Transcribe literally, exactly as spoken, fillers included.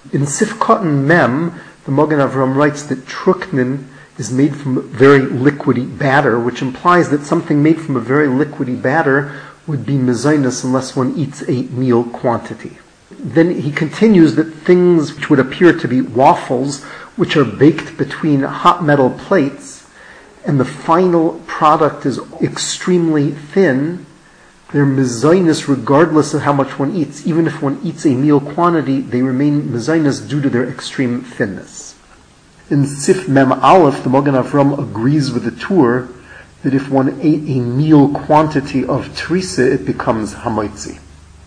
In Sif Cotton Mem, the Mogen Avram writes that truknin is made from a very liquidy batter, which implies that something made from a very liquidy batter would be mezainis unless one eats a meal quantity. Then he continues that things which would appear to be waffles, which are baked between hot metal plates, and the final product is extremely thin, they're mezainis regardless of how much one eats. Even if one eats a meal quantity, they remain mezainis due to their extreme thinness. In Sif Mem Aleph, the Mogen Avram agrees with the Tur that if one ate a meal quantity of trisa, it becomes hamoitzi.